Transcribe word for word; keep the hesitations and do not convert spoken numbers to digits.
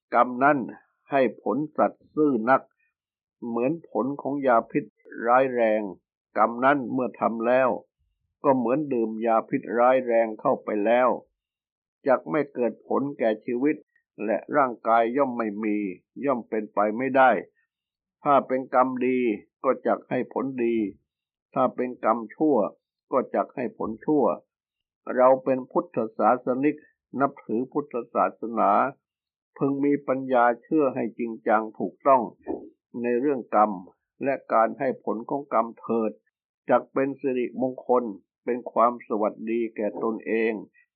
กรรมนั้นให้ผลสัตย์ซื่อนักเหมือนผลของยาพิษร้ายแรงกรรมนั้นเมื่อทำแล้วก็เหมือนดื่มยาพิษร้ายแรงเข้าไปแล้วจักไม่เกิดผลแก่ชีวิตและร่างกายย่อมไม่มีย่อมเป็นไปไม่ได้ถ้าเป็นกรรมดีก็จักให้ผลดีถ้าเป็นกรรมชั่วก็จักให้ผลชั่วเราเป็นพุทธศาสนิกนับถือพุทธศาสนาพึงมีปัญญาเชื่อให้จริงจังถูกต้องในเรื่องกรรมและการให้ผลของกรรมเถิดจักเป็นสิริมงคลเป็นความสวัสดีแก่ตนเอง